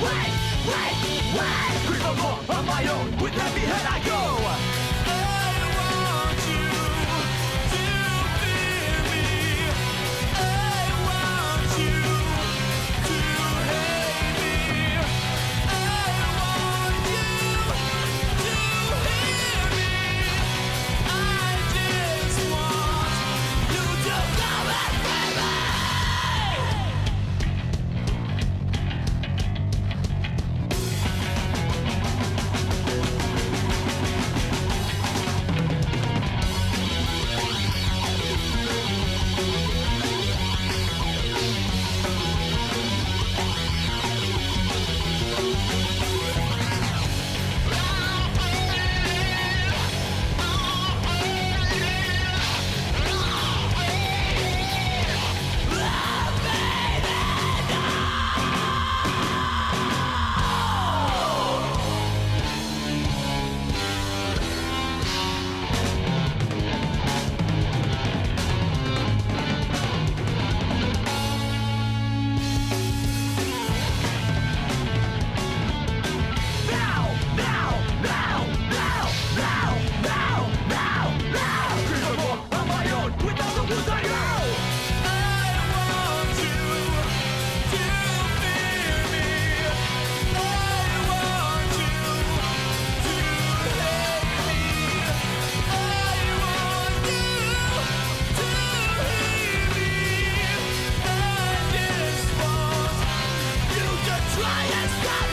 wait. Creep up more on my own. With heavy head I go. I want you to fear me. I want you to hate me. I want you to hear me. I just want you to come and free me. Try and stop